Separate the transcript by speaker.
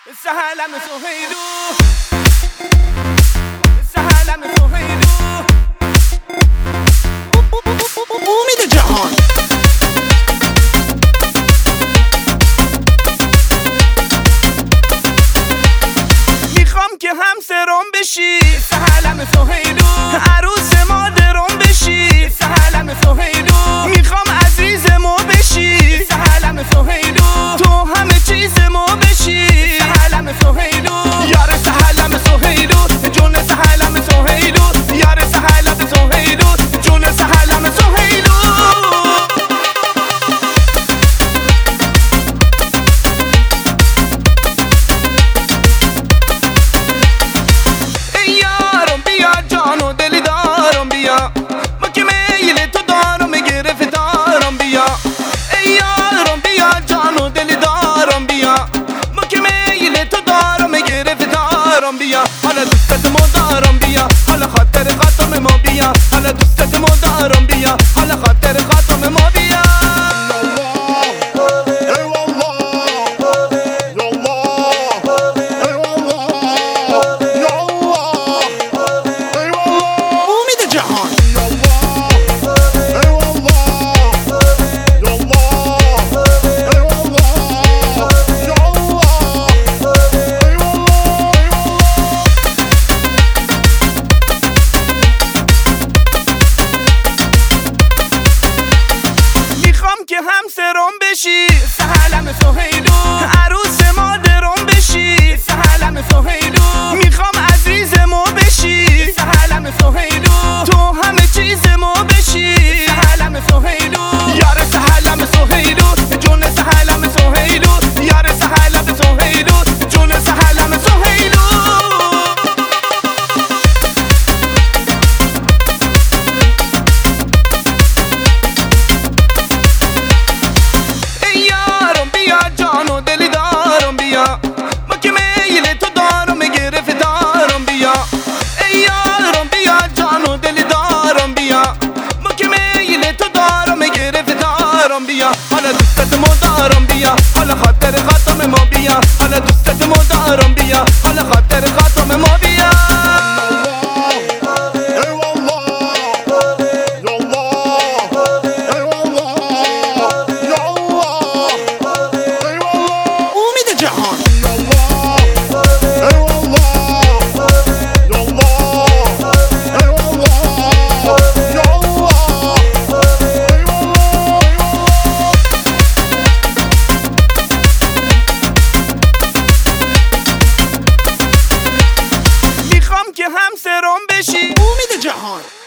Speaker 1: سهلم سهیلو سهلم سهیلو
Speaker 2: امید جهان
Speaker 1: میخوام که همسرم بشی سهلم سهیلو عروس مادرم بشی سهلم سهیلو میخوام عزیزمو بشی سهلم سهیلو تو همه چیزمو بشی سهلم سهیلو یار سهلم سهیلو جون سهلم سهیلو یار سهلم سهیلو جون سهلم سهیلو حالا دوستت مدارم بیا حالا خاطر خاتم ما بیا حالا دوستت مدارم بیا حالا خاطر خاتم ما بیا
Speaker 2: امید جهان
Speaker 1: که همسرم بشی سهلم سهیلو عروس مادرم بشی سهلم سهیلو میخوام عزیزمو بشی سهلم سهیلو تو همه چیزمو بشی سهلم سهیلو یار سهلم سهیلو جون سهلم سهیلو یار سهلم سهیلو جون سهلم سهیلو حالا دوستت مدارم بیا حالا خاطر خاتم ما بیا حالا دوستت مدارم بیا حالا خاطر خاتم ما بیا
Speaker 2: امید جهان
Speaker 1: که همسرم بشی
Speaker 2: امید جهان